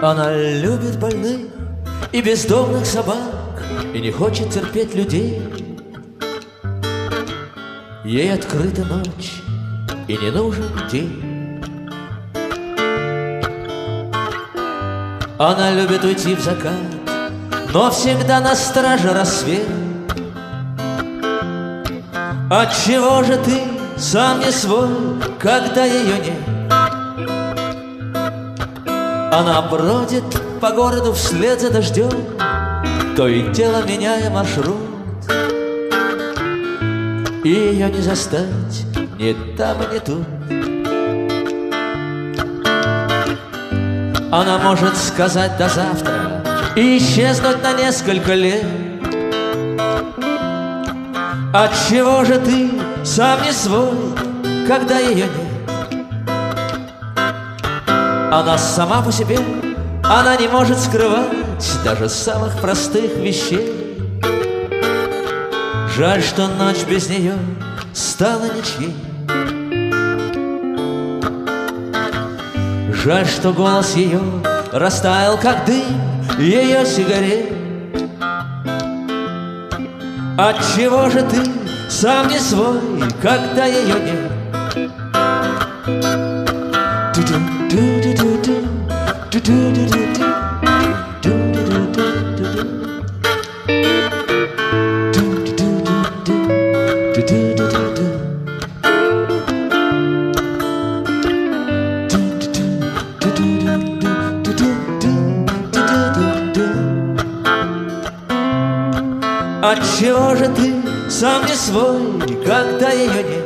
Она любит больных и бездомных собак и не хочет терпеть людей. Ей открыта ночь и не нужен день. Она любит уйти в закат, но всегда на страже рассвет. Отчего же ты сам не свой, когда ее нет? Она бродит по городу вслед за дождем, то и дело меняя маршрут. И ее не застать ни там и ни тут. Она может сказать до завтра и исчезнуть на несколько лет. Отчего же ты сам не свой, когда ее нет? Она сама по себе, она не может скрывать даже самых простых вещей. Жаль, что ночь без нее стала ничьей. Жаль, что голос ее растаял, как дым ее сигарет. Отчего же ты сам не свой, когда ее нет? Отчего же ты сам не свой, когда ее нет?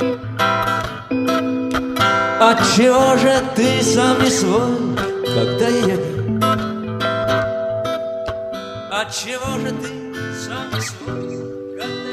Отчего же ты сам не свой, когда ее нет? Отчего же ты сам не свой, когда